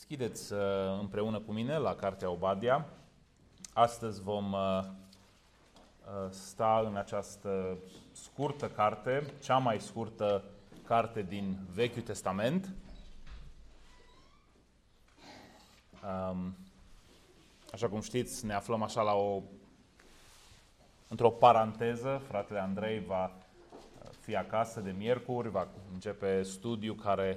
Deschideți împreună cu mine la Cartea Obadia. Astăzi vom sta în această scurtă carte, cea mai scurtă carte din Vechiul Testament. Așa cum știți, ne aflăm așa într-o paranteză. Fratele Andrei va fi acasă de miercuri, va începe studiul care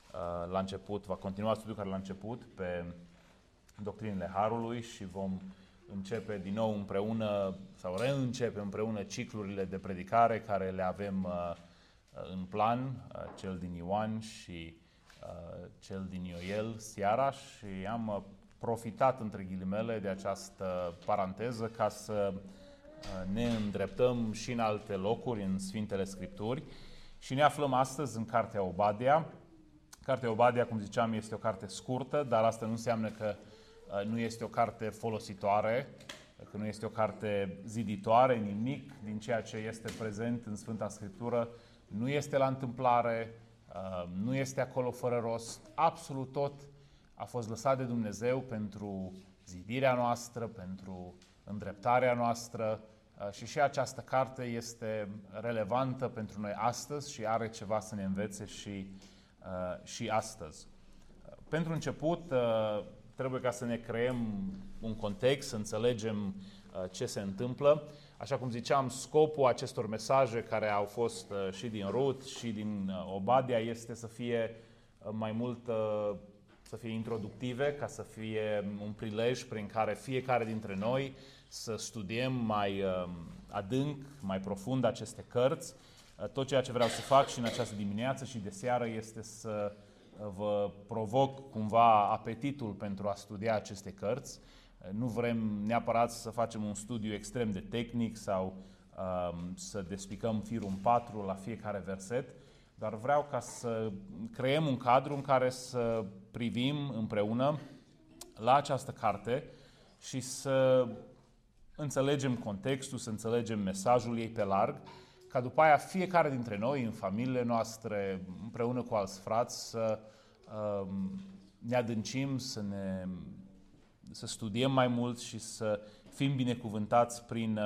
va continua studiul care l-a început pe doctrinele Harului și vom începe din nou împreună sau reîncepe împreună ciclurile de predicare care le avem în plan, cel din Ioan și cel din Ioel seara, și am profitat între ghilimele de această paranteză ca să ne îndreptăm și în alte locuri, în Sfintele Scripturi, și ne aflăm astăzi în Cartea Obadia. Cartea Obadia, cum ziceam, este o carte scurtă, dar asta nu înseamnă că nu este o carte folositoare, că nu este o carte ziditoare. Nimic din ceea ce este prezent în Sfânta Scriptură nu este la întâmplare, nu este acolo fără rost. Absolut tot a fost lăsat de Dumnezeu pentru zidirea noastră, pentru îndreptarea noastră, și această carte este relevantă pentru noi astăzi și are ceva să ne învețe și astăzi. Pentru început, trebuie ca să ne creăm un context, să înțelegem ce se întâmplă. Așa cum ziceam, scopul acestor mesaje care au fost și din Rut și din Obadia este să fie mai mult, să fie introductive, ca să fie un prilej prin care fiecare dintre noi să studiem mai adânc, mai profund aceste cărți. Tot ceea ce vreau să fac și în această dimineață și de seară este să vă provoc cumva apetitul pentru a studia aceste cărți. Nu vrem neapărat să facem un studiu extrem de tehnic sau să despicăm firul în patru la fiecare verset, dar vreau ca să creăm un cadru în care să privim împreună la această carte și să înțelegem contextul, să înțelegem mesajul ei pe larg, ca după aia fiecare dintre noi, în familiile noastre, împreună cu alți frați, să ne adâncim, să studiem mai mult și să fim binecuvântați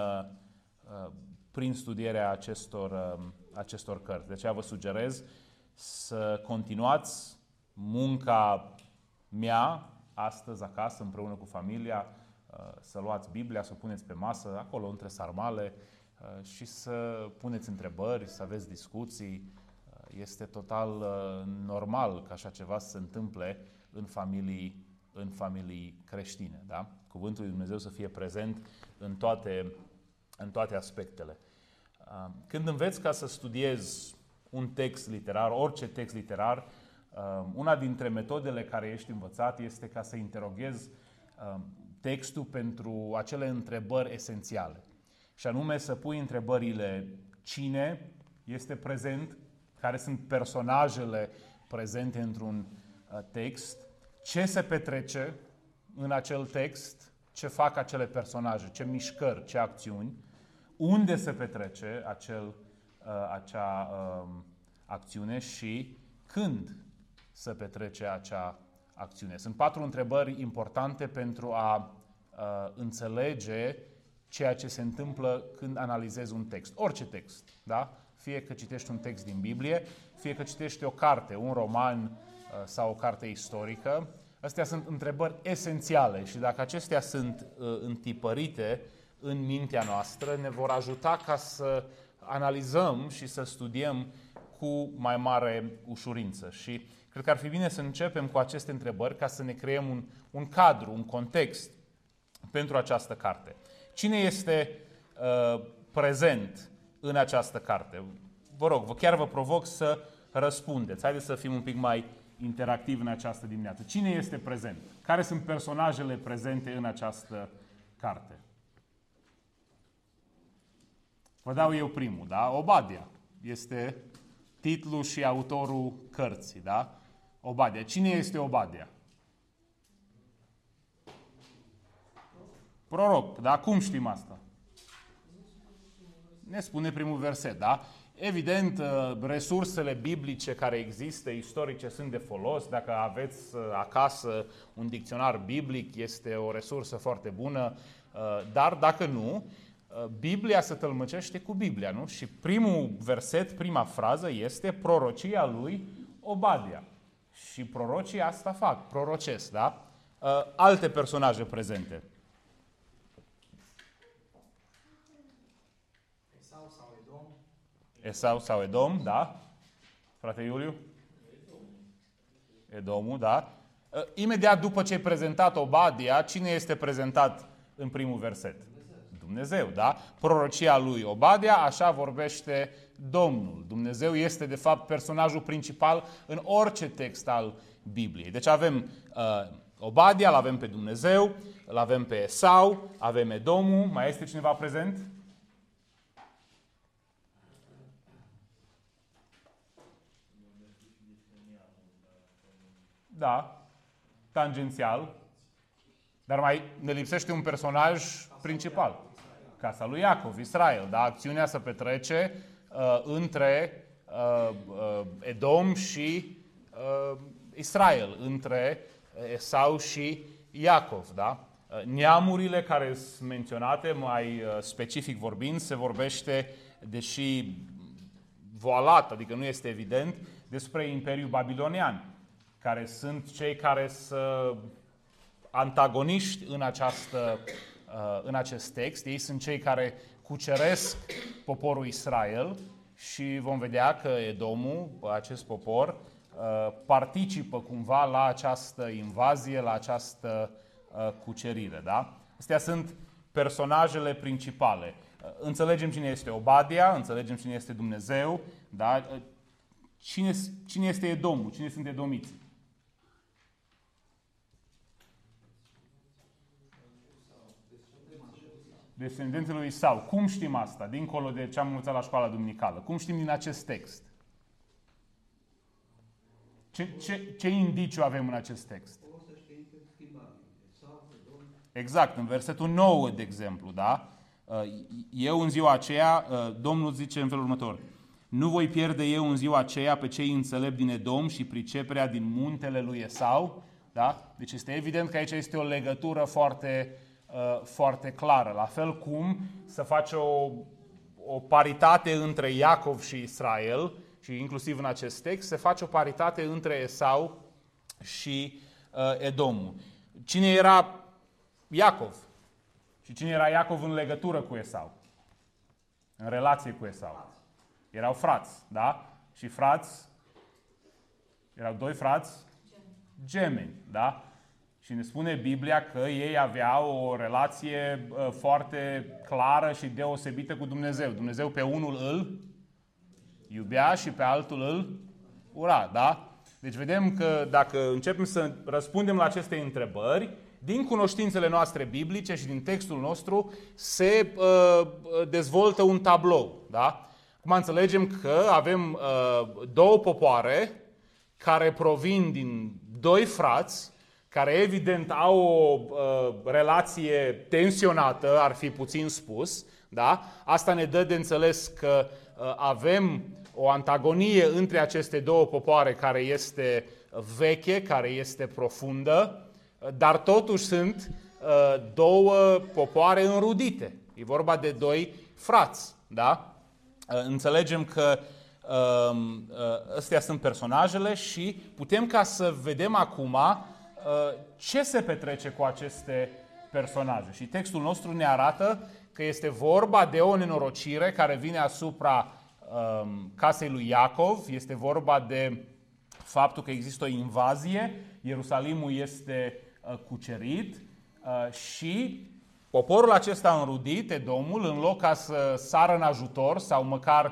prin studierea acestor cărți. De aceea vă sugerez să continuați munca mea astăzi acasă, împreună cu familia, să luați Biblia, să o puneți pe masă, acolo între sarmale, și să puneți întrebări, să aveți discuții. Este total normal ca așa ceva să se întâmple în familii creștine. Da? Cuvântul lui Dumnezeu să fie prezent în toate aspectele. Când înveți ca să studiezi un text literar, orice text literar, una dintre metodele care ești învățat este ca să interoghezi textul pentru acele întrebări esențiale. Și anume să pui întrebările: cine este prezent, care sunt personajele prezente într-un text, ce se petrece în acel text, ce fac acele personaje, ce mișcări, ce acțiuni, unde se petrece acea acțiune și când se petrece acea acțiune. Sunt 4 întrebări importante pentru a înțelege ceea ce se întâmplă când analizezi un text. Orice text, da? Fie că citești un text din Biblie, fie că citești o carte, un roman sau o carte istorică. Astea sunt întrebări esențiale și dacă acestea sunt întipărite în mintea noastră, ne vor ajuta ca să analizăm și să studiem cu mai mare ușurință. Și cred că ar fi bine să începem cu aceste întrebări ca să ne creăm un cadru, un context pentru această carte. Cine este prezent în această carte? Vă rog, chiar vă provoc să răspundeți. Haideți să fim un pic mai interactivi în această dimineață. Cine este prezent? Care sunt personajele prezente în această carte? Vă dau eu primul, da? Obadia este titlul și autorul cărții, da? Obadia. Cine este Obadia? Proroc, da? Cum știm asta? Ne spune primul verset, da? Evident, resursele biblice care există, istorice, sunt de folos. Dacă aveți acasă un dicționar biblic, este o resursă foarte bună, dar dacă nu, Biblia se tălmăcește cu Biblia, nu? Și primul verset, prima frază este prorocia lui Obadia. Și prorocii asta fac, prorocesc, da? Alte personaje prezente. Esau sau Edom, da? Frate Iuliu? Edomul, da? Imediat după ce ai prezentat Obadia, cine este prezentat în primul verset? Dumnezeu, da? Prorocia lui Obadia, așa vorbește Domnul. Dumnezeu este, de fapt, personajul principal în orice text al Bibliei. Deci avem Obadia, l-avem pe Dumnezeu, l-avem pe Esau, avem Edomul. Mai este cineva prezent? Da, tangențial. Dar mai ne lipsește un personaj principal. Casa lui Iacov, Israel. Da? Acțiunea se petrece între Edom și Israel, între Esau și Iacov. Da? Neamurile care sunt menționate, mai specific vorbind, se vorbește, deși voalat, adică nu este evident, despre Imperiul Babilonian, care sunt cei care sunt antagoniști în acest text. Ei sunt cei care cuceresc poporul Israel și vom vedea că Edomul, acest popor, participă cumva la această invazie, la această cucerire. Da? Astea sunt personajele principale. Înțelegem cine este Obadia, înțelegem cine este Dumnezeu, da? Cine este Edomul? Cine sunt edomiții? Descendenții lui Esau. Cum știm asta? Dincolo de ce am învățat la școala duminicală. Cum știm din acest text? Ce indiciu avem în acest text? Exact, în versetul 9, de exemplu, da? Eu în ziua aceea, Domnul zice în felul următor: nu voi pierde eu în ziua aceea pe cei înțelepți din Edom și priceperea din muntele lui Esau. Da? Deci este evident că aici este o legătură foarte clară. La fel cum să face o paritate între Iacov și Israel, și inclusiv în acest text se face o paritate între Esau și Edomul. Cine era Iacov? Și cine era Iacov în legătură cu Esau? În relație cu Esau? Erau frați, da? Și frați, erau doi frați gemeni, da? Și ne spune Biblia că ei aveau o relație foarte clară și deosebită cu Dumnezeu. Dumnezeu pe unul îl iubea și pe altul îl ura, da? Deci vedem că dacă începem să răspundem la aceste întrebări, din cunoștințele noastre biblice și din textul nostru se dezvoltă un tablou, da? Acum înțelegem că avem două popoare care provin din doi frați, care evident au o relație tensionată, ar fi puțin spus, da? Asta ne dă de înțeles că avem o antagonie între aceste două popoare care este veche, care este profundă, dar totuși sunt două popoare înrudite. E vorba de doi frați, da? Înțelegem că astea sunt personajele și putem ca să vedem acum ce se petrece cu aceste personaje. Și textul nostru ne arată că este vorba de o nenorocire care vine asupra casei lui Iacov. Este vorba de faptul că există o invazie, Ierusalimul este cucerit și poporul acesta înrudit, Edomul, în loc ca să sară în ajutor sau măcar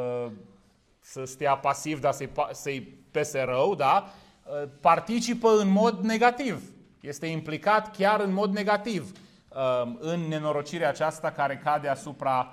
să stea pasiv, dar să-i pese rău, da? Participă în mod negativ. Este implicat chiar în mod negativ în nenorocirea aceasta care cade asupra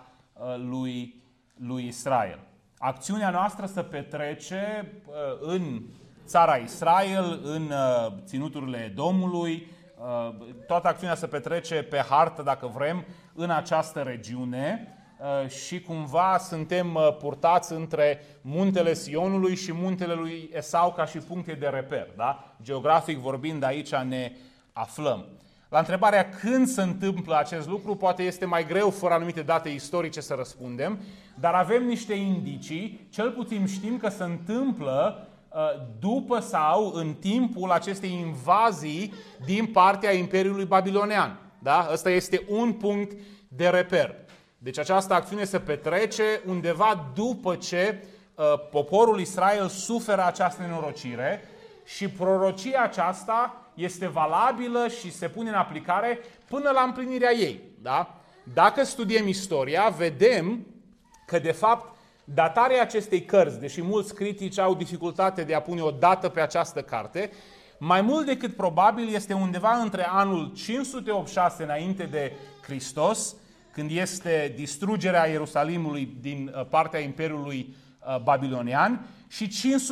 lui Israel. Acțiunea noastră se petrece în țara Israel, în ținuturile Edomului. Toată acțiunea se petrece pe hartă, dacă vrem, în această regiune. și cumva suntem purtați între muntele Sionului și muntele lui Esau ca și puncte de reper. Da? Geografic vorbind, aici ne aflăm. La întrebarea când se întâmplă acest lucru, poate este mai greu fără anumite date istorice să răspundem, dar avem niște indicii, cel puțin știm că se întâmplă după sau în timpul acestei invazii din partea Imperiului Babilonian. Da? Ăsta este un punct de reper. Deci această acțiune se petrece undeva după ce poporul Israel suferă această nenorocire și prorocia aceasta este valabilă și se pune în aplicare până la împlinirea ei. Da? Dacă studiem istoria, vedem că de fapt datarea acestei cărți, deși mulți critici au dificultate de a pune o dată pe această carte, mai mult decât probabil este undeva între anul 586 înainte de Hristos, când este distrugerea Ierusalimului din partea Imperiului Babilonian, și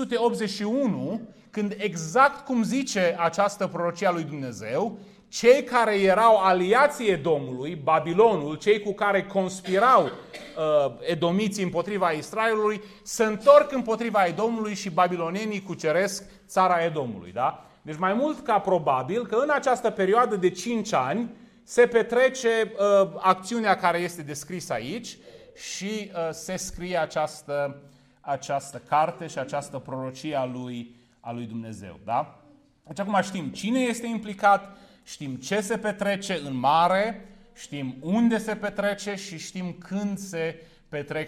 581, când exact cum zice această prorocie a lui Dumnezeu, cei care erau aliații Edomului, Babilonul, cei cu care conspirau edomiții împotriva Israelului, se întorc împotriva Edomului și babilonenii cuceresc țara Edomului. Da? Deci mai mult ca probabil că în această perioadă de 5 ani se petrece acțiunea care este descrisă aici și se scrie această carte și această prorocie a lui Dumnezeu. Da? Deci acum știm cine este implicat, știm ce se petrece în mare, știm unde se petrece și știm când se petrec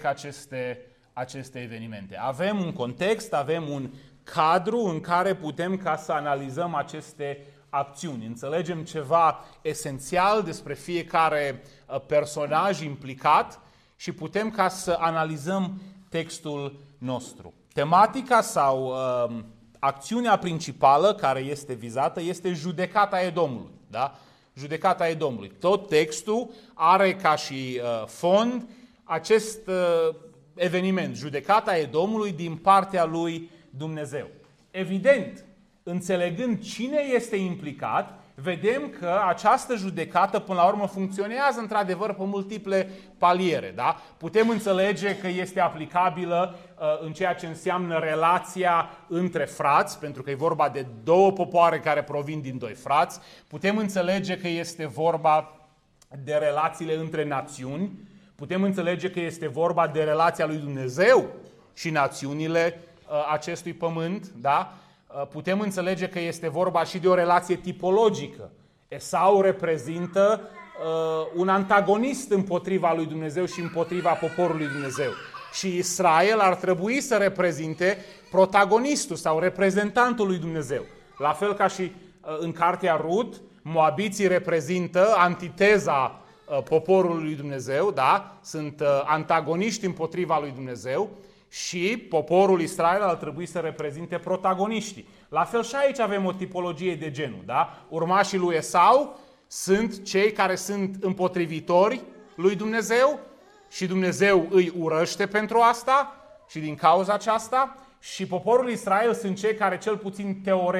aceste evenimente. Avem un context, avem un cadru în care putem ca să analizăm aceste acțiuni. Înțelegem ceva esențial despre fiecare personaj implicat și putem ca să analizăm textul nostru. Tematica sau acțiunea principală care este vizată este judecata Edomului. Da? Judecata Edomului. Tot textul are ca și fond acest eveniment, judecata Edomului din partea lui Dumnezeu. Evident, înțelegând cine este implicat, vedem că această judecată până la urmă funcționează într-adevăr pe multiple paliere. Da? Putem înțelege că este aplicabilă în ceea ce înseamnă relația între frați, pentru că e vorba de două popoare care provin din doi frați. Putem înțelege că este vorba de relațiile între națiuni. Putem înțelege că este vorba de relația lui Dumnezeu și națiunile acestui pământ. Da? Putem înțelege că este vorba și de o relație tipologică. Esau reprezintă un antagonist împotriva lui Dumnezeu și împotriva poporului Dumnezeu. Și Israel ar trebui să reprezinte protagonistul sau reprezentantul lui Dumnezeu. La fel ca și în cartea Rut, moabiții reprezintă antiteza poporului lui Dumnezeu, da? Sunt antagoniști împotriva lui Dumnezeu. Și poporul Israel ar trebui să reprezinte protagoniștii. La fel și aici avem o tipologie de genul. Da? Urmașii lui Esau sunt cei care sunt împotrivitori lui Dumnezeu și Dumnezeu îi urăște pentru asta și din cauza aceasta. Și poporul Israel sunt cei care cel puțin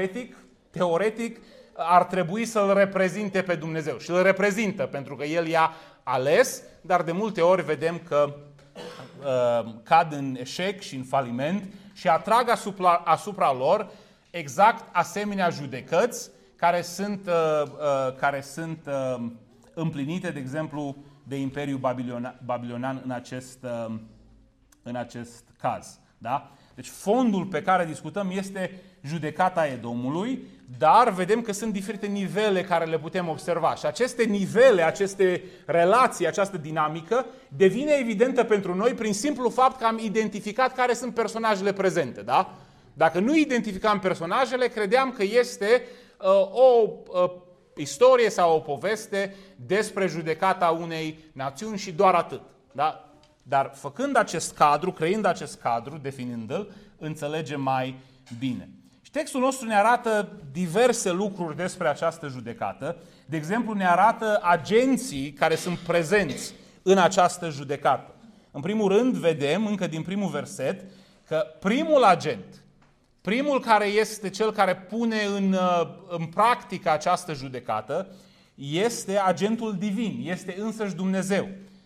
teoretic ar trebui să-L reprezinte pe Dumnezeu. Și îl reprezintă pentru că El i-a ales, dar de multe ori vedem că cad în eșec și în faliment și atrag asupra lor exact asemenea judecăți care sunt împlinite, de exemplu, de Imperiul Babilonian în acest caz. Da? Deci fondul pe care discutăm este judecata Edomului, dar vedem că sunt diferite nivele care le putem observa. Și aceste nivele, aceste relații, această dinamică devine evidentă pentru noi prin simplu fapt că am identificat care sunt personajele prezente. Da? Dacă nu identificam personajele, credeam că este o istorie sau o poveste despre judecata unei națiuni și doar atât. Da? Dar făcând acest cadru, creând acest cadru, definind-l, înțelegem mai bine. Și textul nostru ne arată diverse lucruri despre această judecată. De exemplu, ne arată agenții care sunt prezenți în această judecată. În primul rând, vedem, încă din primul verset, că primul agent, primul care este cel care pune în practică această judecată, este agentul divin, este însăși Dumnezeu.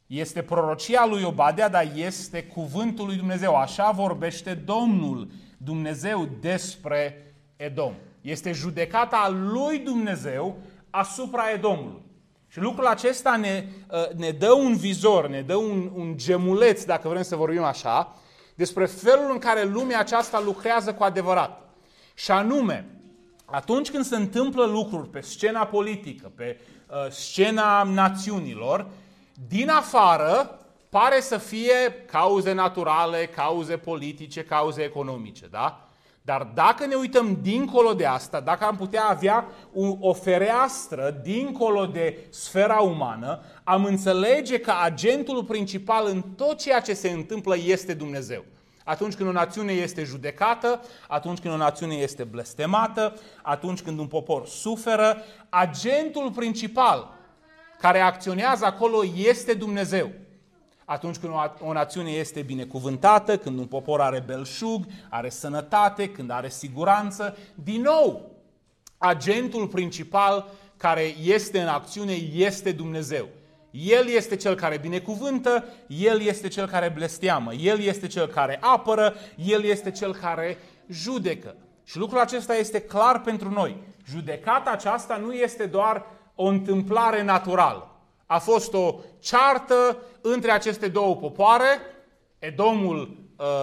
Este prorocia lui Obadea, dar este cuvântul lui Dumnezeu. Așa vorbește Domnul Dumnezeu despre Edom. Este judecata lui Dumnezeu asupra Edomului. Și lucrul acesta ne dă un vizor, ne dă un gemuleț, dacă vrem să vorbim așa, despre felul în care lumea aceasta lucrează cu adevărat. Și anume, atunci când se întâmplă lucruri pe scena politică, pe scena națiunilor, din afară pare să fie cauze naturale, cauze politice, cauze economice, da? Dar dacă ne uităm dincolo de asta, dacă am putea avea o fereastră dincolo de sfera umană, am înțelege că agentul principal în tot ceea ce se întâmplă este Dumnezeu. Atunci când o națiune este judecată, atunci când o națiune este blestemată, atunci când un popor suferă, agentul principal care acționează acolo este Dumnezeu. Atunci când o națiune este binecuvântată, când un popor are belșug, are sănătate, când are siguranță, din nou, agentul principal care este în acțiune este Dumnezeu. El este cel care binecuvântă, El este cel care blesteamă, El este cel care apără, El este cel care judecă. Și lucrul acesta este clar pentru noi. Judecata aceasta nu este doar o întâmplare naturală. A fost o ceartă între aceste două popoare. Edomul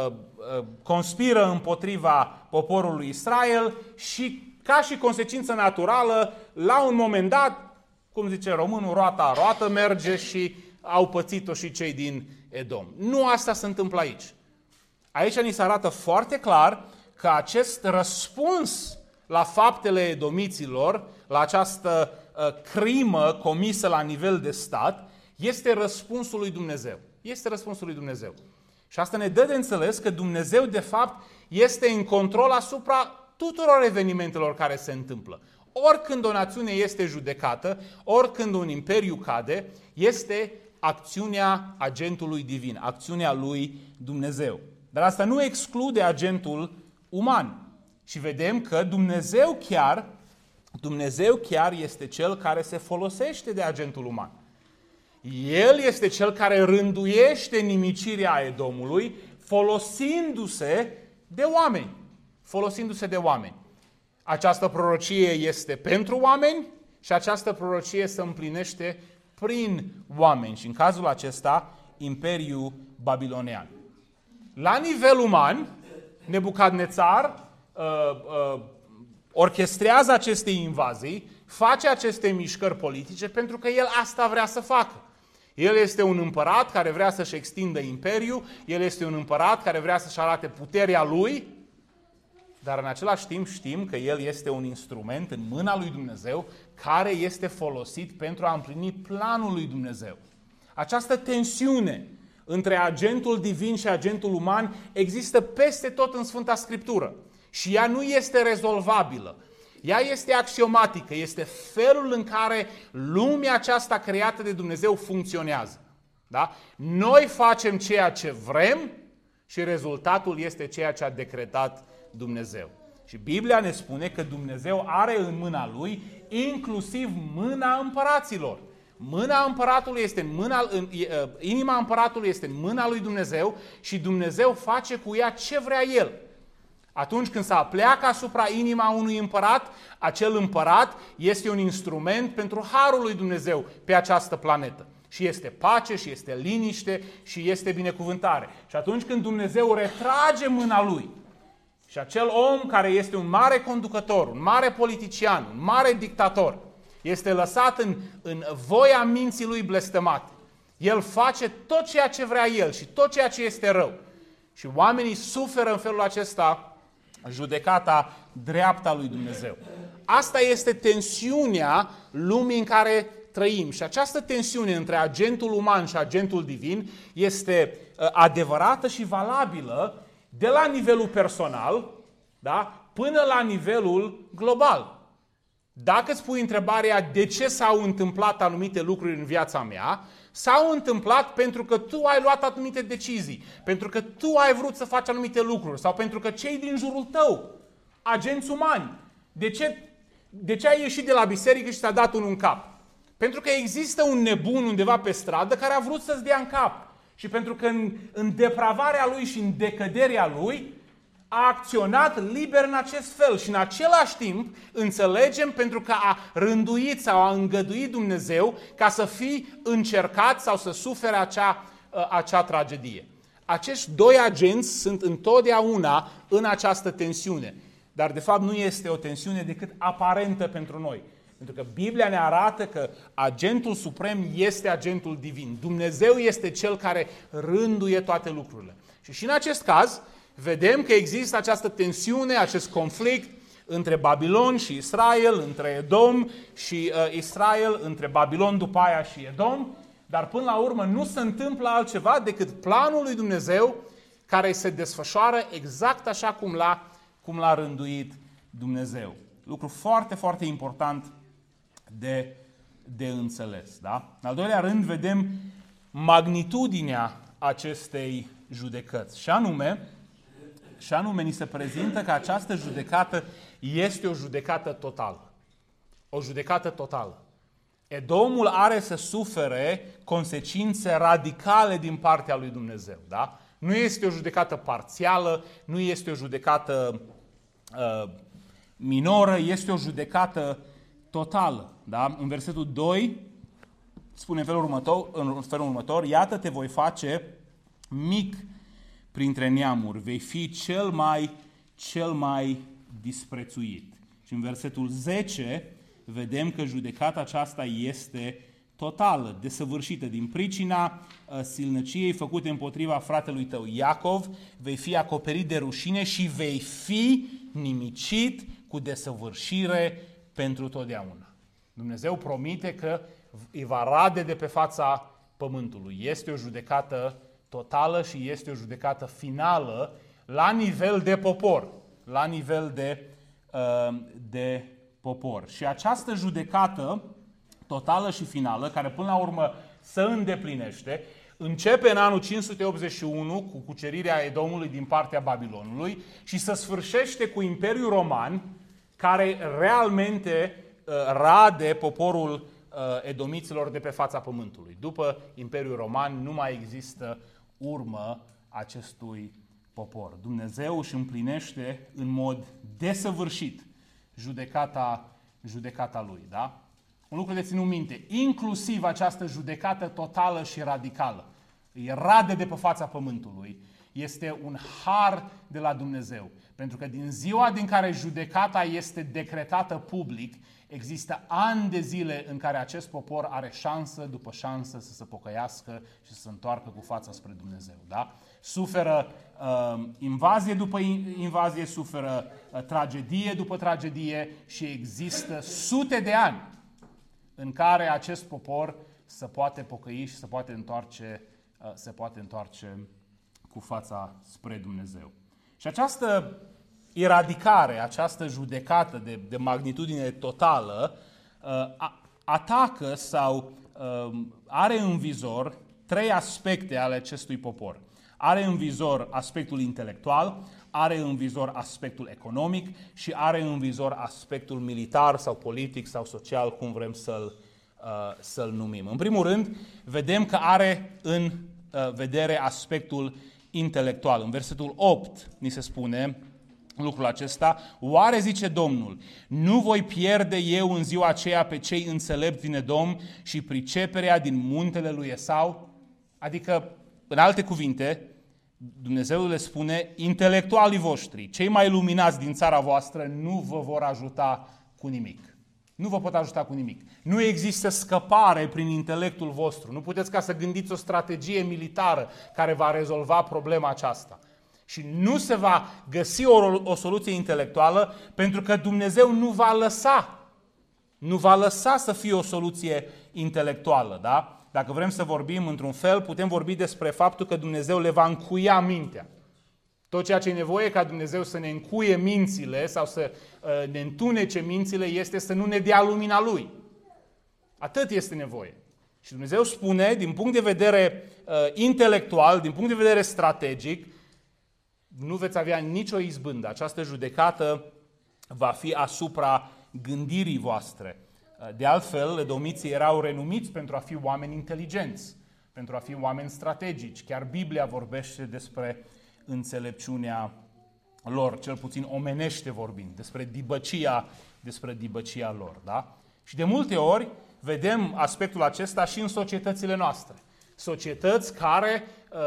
conspiră împotriva poporului Israel și, ca și consecință naturală, la un moment dat, cum zice românul, roată merge și au pățit-o și cei din Edom. Nu asta se întâmplă aici. Aici ni se arată foarte clar că acest răspuns la faptele edomiților, la această crimă comisă la nivel de stat, este răspunsul lui Dumnezeu. Este răspunsul lui Dumnezeu. Și asta ne dă de înțeles că Dumnezeu, de fapt, este în control asupra tuturor evenimentelor care se întâmplă. Oricând o națiune este judecată, oricând un imperiu cade, este acțiunea agentului divin, acțiunea lui Dumnezeu. Dar asta nu exclude agentul uman. Și vedem că Dumnezeu chiar este cel care se folosește de agentul uman. El este cel care rânduiește nimicirea Edomului folosindu-se de oameni. Folosindu-se de oameni. Această prorocie este pentru oameni și această prorocie se împlinește prin oameni. Și în cazul acesta, Imperiul Babilonian. La nivel uman, Nebucadnețar orchestrează aceste invazii, face aceste mișcări politice pentru că el asta vrea să facă. El este un împărat care vrea să-și extindă imperiul, el este un împărat care vrea să-și arate puterea lui, dar în același timp știm că el este un instrument în mâna lui Dumnezeu care este folosit pentru a împlini planul lui Dumnezeu. Această tensiune între agentul divin și agentul uman există peste tot în Sfânta Scriptură și ea nu este rezolvabilă. Ea este axiomatică, este felul în care lumea aceasta creată de Dumnezeu funcționează. Da? Noi facem ceea ce vrem și rezultatul este ceea ce a decretat Dumnezeu. Și Biblia ne spune că Dumnezeu are în mâna Lui inclusiv mâna împăraților. Mâna împăratului este inima împăratului este în mâna lui Dumnezeu și Dumnezeu face cu ea ce vrea El. Atunci când se apleacă asupra inima unui împărat, acel împărat este un instrument pentru harul lui Dumnezeu pe această planetă. Și este pace, și este liniște, și este binecuvântare. Și atunci când Dumnezeu retrage mâna Lui și acel om care este un mare conducător, un mare politician, un mare dictator, este lăsat în voia minții lui blestemate. El face tot ceea ce vrea el și tot ceea ce este rău. Și oamenii suferă în felul acesta judecata dreaptă a lui Dumnezeu. Asta este tensiunea lumii în care trăim. Și această tensiune între agentul uman și agentul divin este adevărată și valabilă de la nivelul personal, da, până la nivelul global. Dacă îți pui întrebarea de ce s-au întâmplat anumite lucruri în viața mea, s-au întâmplat pentru că tu ai luat anumite decizii, pentru că tu ai vrut să faci anumite lucruri sau pentru că cei din jurul tău, agenți umani, de ce ai ieșit de la biserică și ți-a dat unul în cap? Pentru că există un nebun undeva pe stradă care a vrut să-ți dea în cap. Și pentru că în depravarea lui și în decăderea lui a acționat liber în acest fel. Și în același timp înțelegem pentru că a rânduit sau a îngăduit Dumnezeu ca să fii încercat sau să sufere acea tragedie. Acești doi agenți sunt întotdeauna în această tensiune. Dar de fapt nu este o tensiune decât aparentă pentru noi. Pentru că Biblia ne arată că agentul suprem este agentul divin. Dumnezeu este Cel care rânduie toate lucrurile. Și în acest caz vedem că există această tensiune, acest conflict între Babilon și Israel, între Edom și Israel, între Babilon după aia și Edom. Dar până la urmă nu se întâmplă altceva decât planul lui Dumnezeu care se desfășoară exact așa cum l-a rânduit Dumnezeu. Lucru foarte, foarte important de înțeles. Da? În al doilea rând vedem magnitudinea acestei judecăți. Și anume ni se prezintă că această judecată este o judecată totală. O judecată totală. Edomul are să sufere consecințe radicale din partea lui Dumnezeu. Da? Nu este o judecată parțială, nu este o judecată minoră, este o judecată totală. Da? În versetul 2 spune în felul următor, iată te voi face mic printre neamuri, vei fi cel mai disprețuit. Și în versetul 10 vedem că judecata aceasta este totală, desăvârșită. Din pricina silnăciei făcute împotriva fratelui tău Iacov, vei fi acoperit de rușine și vei fi nimicit cu desăvârșire pentru totdeauna. Dumnezeu promite că îi va rade de pe fața pământului. Este o judecată totală și este o judecată finală la nivel de popor. La nivel de popor. Și această judecată totală și finală, care până la urmă se îndeplinește, începe în anul 581 cu cucerirea Edomului din partea Babilonului și se sfârșește cu Imperiul Roman, care realmente rade poporul edomiților de pe fața pământului. După Imperiul Roman nu mai există urmă acestui popor. Dumnezeu își împlinește în mod desăvârșit judecata lui. Da? Un lucru de ținut minte, inclusiv această judecată totală și radicală, îi rade de pe fața pământului, este un har de la Dumnezeu. Pentru că din ziua din care judecata este decretată public, există ani de zile în care acest popor are șansă după șansă să se pocăiască și să se întoarcă cu fața spre Dumnezeu. Da? Suferă invazie după invazie, suferă tragedie după tragedie și există sute de ani în care acest popor se poate pocăi și se poate întoarce cu fața spre Dumnezeu. Și această eradicare, această judecată de magnitudine totală atacă sau are în vizor trei aspecte ale acestui popor. Are în vizor aspectul intelectual, are în vizor aspectul economic și are în vizor aspectul militar sau politic sau social, cum vrem să-l numim. În primul rând, vedem că are în vedere aspectul intelectual. În versetul 8 ni se spune lucrul acesta, oare, zice Domnul, nu voi pierde eu în ziua aceea pe cei înțelepți din Edom și priceperea din muntele lui Esau? Adică, în alte cuvinte, Dumnezeu le spune, intelectualii voștri, cei mai luminați din țara voastră, nu vă vor ajuta cu nimic. Nu vă pot ajuta cu nimic. Nu există scăpare prin intelectul vostru. Nu puteți ca să gândiți o strategie militară care va rezolva problema aceasta. Și nu se va găsi o soluție intelectuală pentru că Dumnezeu nu va lăsa să fie o soluție intelectuală. Da? Dacă vrem să vorbim într-un fel, putem vorbi despre faptul că Dumnezeu le va încuia mintea. Tot ceea ce e nevoie ca Dumnezeu să ne încuie mințile sau să ne întunece mințile este să nu ne dea lumina Lui. Atât este nevoie. Și Dumnezeu spune, din punct de vedere intelectual, din punct de vedere strategic, nu veți avea nicio izbândă. Această judecată va fi asupra gândirii voastre. De altfel, edomiții erau renumiți pentru a fi oameni inteligenți, pentru a fi oameni strategici. Chiar Biblia vorbește despre înțelepciunea lor, cel puțin omenește vorbind, despre dibăcia lor. Da? Și de multe ori vedem aspectul acesta și în societățile noastre. Societăți care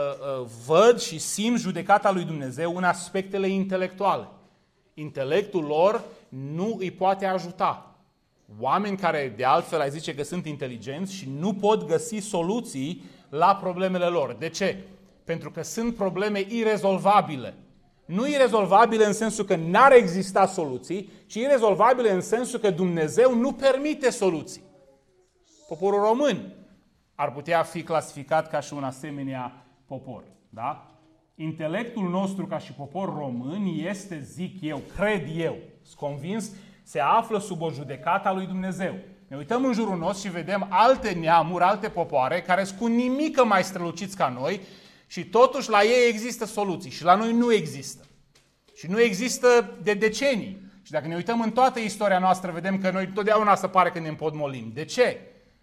văd și simt judecata lui Dumnezeu în aspectele intelectuale. Intelectul lor nu îi poate ajuta. Oameni care de altfel ai zice că sunt inteligenți și nu pot găsi soluții la problemele lor. De ce? Pentru că sunt probleme irezolvabile. Nu irezolvabile în sensul că n-ar exista soluții, ci irezolvabile în sensul că Dumnezeu nu permite soluții. Poporul român ar putea fi clasificat ca și un asemenea popor. Da? Intelectul nostru ca și popor român este, zic eu, cred eu, sunt convins, se află sub o judecată a lui Dumnezeu. Ne uităm în jurul nostru și vedem alte neamuri, alte popoare care sunt cu nimică mai străluciți ca noi și totuși la ei există soluții și la noi nu există. Și nu există de decenii. Și dacă ne uităm în toată istoria noastră, vedem că noi totdeauna se pare că ne împotmolim. De ce?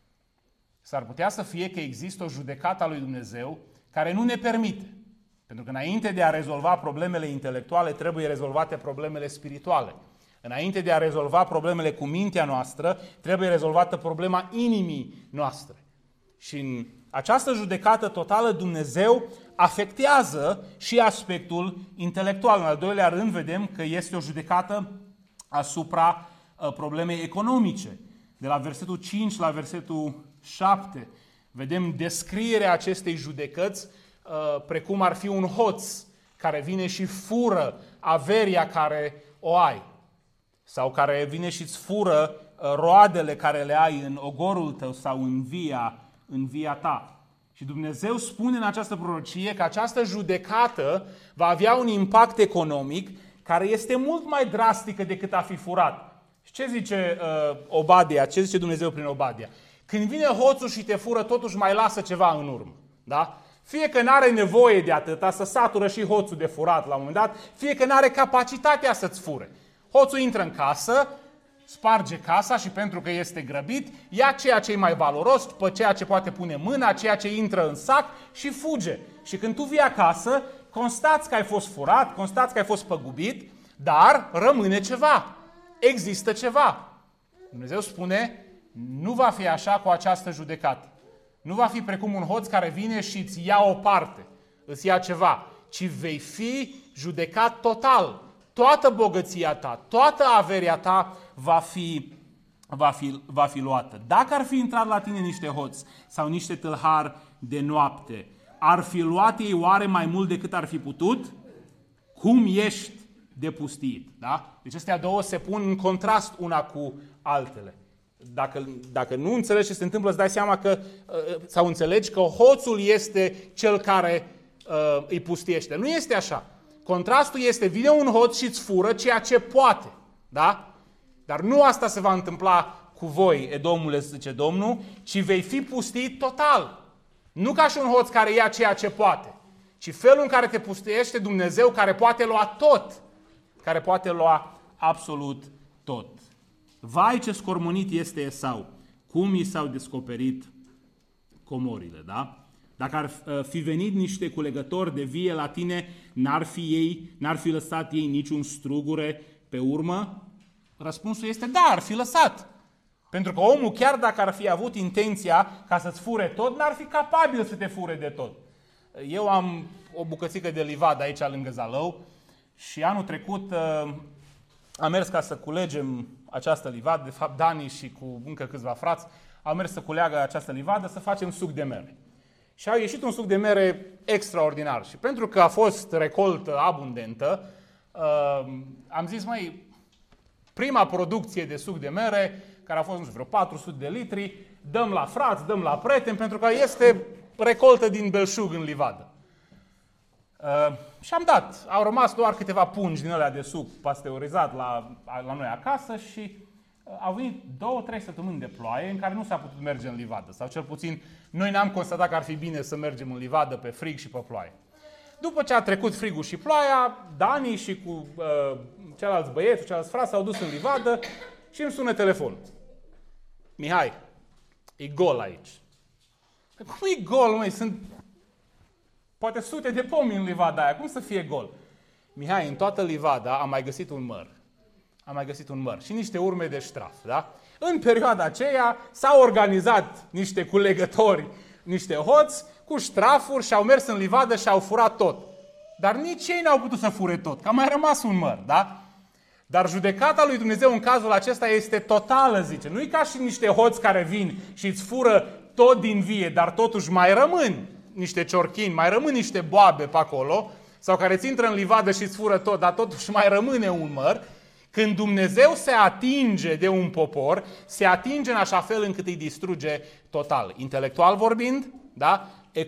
S-ar putea să fie că există o judecată a lui Dumnezeu care nu ne permite. Pentru că înainte de a rezolva problemele intelectuale, trebuie rezolvate problemele spirituale. Înainte de a rezolva problemele cu mintea noastră, trebuie rezolvată problema inimii noastre. Și în această judecată totală, Dumnezeu afectează și aspectul intelectual. În al doilea rând, vedem că este o judecată asupra problemei economice. De la versetul 5 la versetul 7, vedem descrierea acestei judecăți precum ar fi un hoț care vine și fură averia care o ai. Sau care vine și îți fură roadele care le ai în ogorul tău sau în via ta. Și Dumnezeu spune în această prorocie că această judecată va avea un impact economic care este mult mai drastică decât a fi furat. Și ce zice Obadia? Ce zice Dumnezeu prin Obadia? Când vine hoțul și te fură, totuși mai lasă ceva în urmă. Da? Fie că n-are nevoie de atâta, să satură și hoțul de furat la un moment dat, fie că n-are capacitatea să-ți fure. Hoțul intră în casă, sparge casa și pentru că este grăbit, ia ceea ce e mai valoros, pe ceea ce poate pune mâna, ceea ce intră în sac și fuge. Și când tu vii acasă, constați că ai fost furat, constați că ai fost păgubit, dar rămâne ceva. Există ceva. Dumnezeu spune, nu va fi așa cu această judecată. Nu va fi precum un hoț care vine și îți ia o parte, îți ia ceva, ci vei fi judecat total. Toată bogăția ta, toată averia ta va fi luată. Dacă ar fi intrat la tine niște hoți sau niște tâlhari de noapte, ar fi luat ei oare mai mult decât ar fi putut? Cum ești de pustit? Da? Deci astea două se pun în contrast una cu altele. Dacă nu înțelegi ce se întâmplă, îți dai seama că, sau înțelegi că hoțul este cel care îi pustiește. Nu este așa. Contrastul este, vine un hoț și îți fură ceea ce poate. Da? Dar nu asta se va întâmpla cu voi, Edomule, zice Domnul, ci vei fi pustit total. Nu ca și un hoț care ia ceea ce poate, ci felul în care te pustiește Dumnezeu, care poate lua tot. Care poate lua absolut tot. Vai ce scormonit este Esau, cum i s-au descoperit comorile, da? Dacă ar fi venit niște culegători de vie la tine, n-ar fi lăsat ei niciun strugure pe urmă? Răspunsul este da, ar fi lăsat. Pentru că omul, chiar dacă ar fi avut intenția ca să-ți fure tot, n-ar fi capabil să te fure de tot. Eu am o bucățică de livadă aici lângă Zalău și anul trecut am mers ca să culegem această livadă. De fapt, Dani și cu încă câțiva frați au mers să culeagă această livadă, să facem suc de mere. Și a ieșit un suc de mere extraordinar. Și pentru că a fost recoltă abundentă, am zis, prima producție de suc de mere, care a fost, nu știu, vreo 400 de litri, dăm la frați, dăm la prieteni, pentru că este recoltă din belșug în livadă. Și am dat. Au rămas doar câteva pungi din alea de suc pasteurizat la noi acasă și au venit 2-3 săptămâni de ploaie în care nu s-a putut merge în livadă. Sau cel puțin noi n-am constatat că ar fi bine să mergem în livadă pe frig și pe ploaie. După ce a trecut frigul și ploaia, Dani și cu ceilalți băieți, ceilalți frați s-au dus în livadă și îmi sună telefonul. Mihai, e gol aici. Cum e gol, măi? Sunt poate sute de pomi în livada aia. Cum să fie gol? Mihai, în toată livada am mai găsit un măr. Am mai găsit un măr și niște urme de ștraf, da? În perioada aceea s-au organizat niște culegători, niște hoți cu ștrafuri și au mers în livadă și au furat tot. Dar nici ei n-au putut să fure tot, că a mai rămas un măr, da? Dar judecata lui Dumnezeu în cazul acesta este totală, zice. Nu e ca și niște hoți care vin și îți fură tot din vie, dar totuși mai rămân niște ciorchini, mai rămân niște boabe pe acolo, sau care ți intră în livadă și îți fură tot, dar totuși mai rămâne un măr. Când Dumnezeu se atinge de un popor, se atinge în așa fel încât îi distruge total. Intelectual vorbind, da?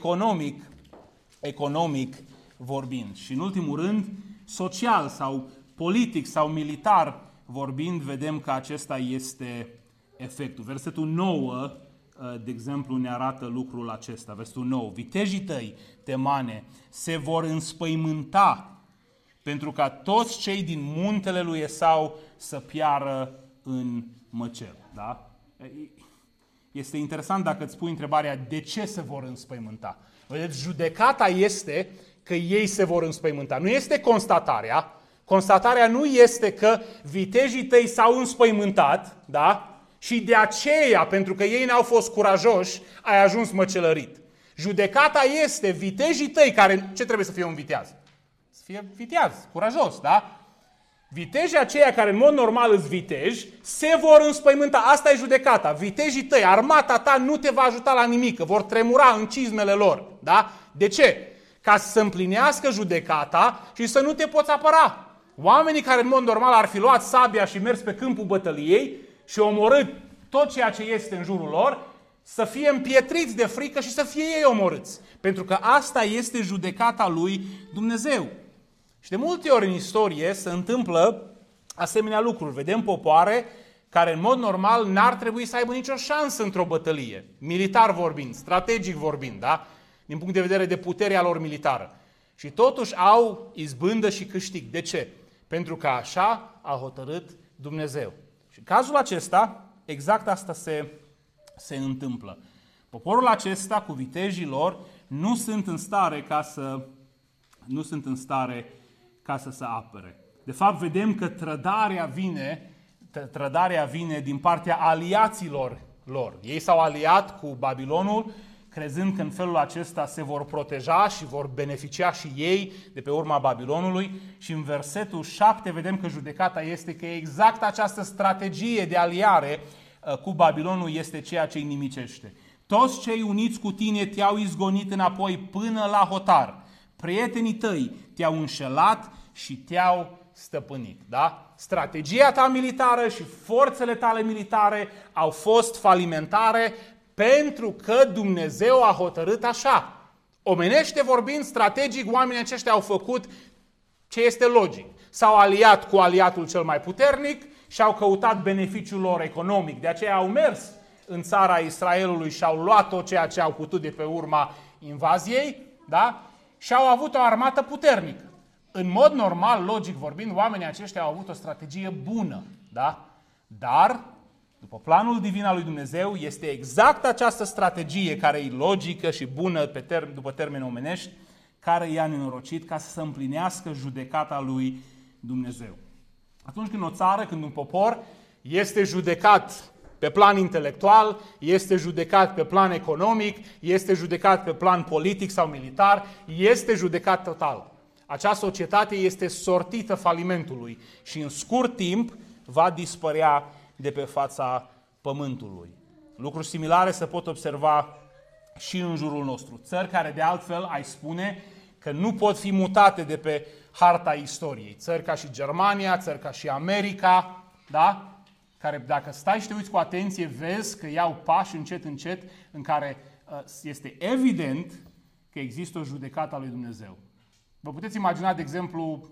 Economic vorbind. Și în ultimul rând, social sau politic sau militar vorbind, vedem că acesta este efectul. Versetul 9, de exemplu, ne arată lucrul acesta. Versetul 9. Vitejii tăi, Temane, se vor înspăimânta pentru ca toți cei din muntele lui Esau să piară în măcel. Da? Este interesant dacă îți pui întrebarea de ce se vor înspăimânta. Vedeți, judecata este că ei se vor înspăimânta. Nu este constatarea. Constatarea nu este că vitejii tăi s-au înspăimântat, da? Și de aceea, pentru că ei n-au fost curajoși, ai ajuns măcelărit. Judecata este vitejii tăi, care ce trebuie să fie un viteaz? Să fie viteaz, curajos, da? Vitejii aceia care în mod normal îți viteji, se vor înspăimânta. Asta e judecata. Vitejii tăi, armata ta nu te va ajuta la nimic, vor tremura în cizmele lor, da? De ce? Ca să împlinească judecata și să nu te poți apăra. Oamenii care în mod normal ar fi luat sabia și mers pe câmpul bătăliei și omorât tot ceea ce este în jurul lor, să fie împietriți de frică și să fie ei omorâți. Pentru că asta este judecata lui Dumnezeu. Și de multe ori în istorie se întâmplă asemenea lucruri. Vedem popoare care în mod normal n-ar trebui să aibă nicio șansă într-o bătălie, militar vorbind, strategic vorbind, da? Din punct de vedere de puterea lor militară. Și totuși au izbândă și câștig. De ce? Pentru că așa a hotărât Dumnezeu. Și în cazul acesta, exact asta se întâmplă. Poporul acesta, cu vitejii lor, nu sunt în stare ca să se apere. De fapt, vedem că trădarea vine din partea aliaților lor. Ei s-au aliat cu Babilonul, crezând că în felul acesta se vor proteja și vor beneficia și ei de pe urma Babilonului. Și în versetul 7 vedem că judecata este că exact această strategie de aliare cu Babilonul este ceea ce îi nimicește. Toți cei uniți cu tine te-au izgonit înapoi până la hotar. Prietenii tăi te-au înșelat și te-au stăpânit. Da? Strategia ta militară și forțele tale militare au fost falimentare pentru că Dumnezeu a hotărât așa. Omenește vorbind, strategic, oamenii aceștia au făcut ce este logic. S-au aliat cu aliatul cel mai puternic și au căutat beneficiul lor economic. De aceea au mers în țara Israelului și au luat tot ceea ce au putut de pe urma invaziei, da? Și au avut o armată puternică. În mod normal, logic vorbind, oamenii aceștia au avut o strategie bună, da? Dar, după planul divin al lui Dumnezeu, este exact această strategie care e logică și bună după termeni omenești, care i-a nenorocit ca să se împlinească judecata lui Dumnezeu. Atunci când o țară, când un popor este judecat pe plan intelectual, este judecat pe plan economic, este judecat pe plan politic sau militar, este judecat total. Acea societate este sortită falimentului și în scurt timp va dispărea de pe fața pământului. Lucruri similare se pot observa și în jurul nostru. Țări care de altfel ai spune că nu pot fi mutate de pe harta istoriei. Țări ca și Germania, țări ca și America, da? Care dacă stai și te uiți cu atenție, vezi că iau pași încet, încet, în care este evident că există o judecată a lui Dumnezeu. Vă puteți imagina, de exemplu,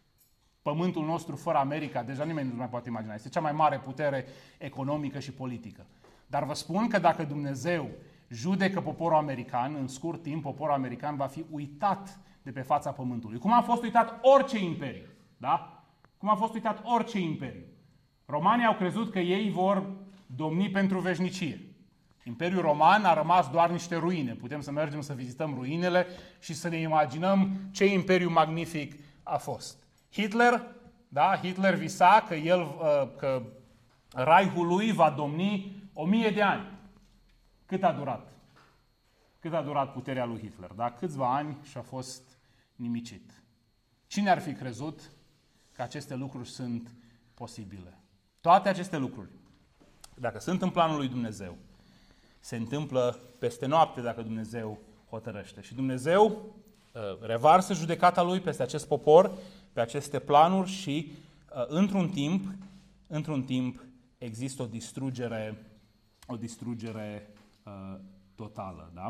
pământul nostru fără America, deja nimeni nu mai poate imagina. Este cea mai mare putere economică și politică. Dar vă spun că dacă Dumnezeu judecă poporul american, în scurt timp, poporul american va fi uitat de pe fața pământului. Cum a fost uitat orice imperiu, da? Cum a fost uitat orice imperiu. Romanii au crezut că ei vor domni pentru veșnicie. Imperiul Roman a rămas doar niște ruine. Putem să mergem să vizităm ruinele și să ne imaginăm ce imperiu magnific a fost. Hitler, da? Hitler visa că Reichul lui va domni 1000 de ani. Cât a durat? Cât a durat puterea lui Hitler? Da? Câțiva ani și a fost nimicit. Cine ar fi crezut că aceste lucruri sunt posibile? Toate aceste lucruri, dacă sunt în planul lui Dumnezeu, se întâmplă peste noapte dacă Dumnezeu hotărăște. Și Dumnezeu revarsă judecata lui peste acest popor, pe aceste planuri și într-un timp există o distrugere totală. Da?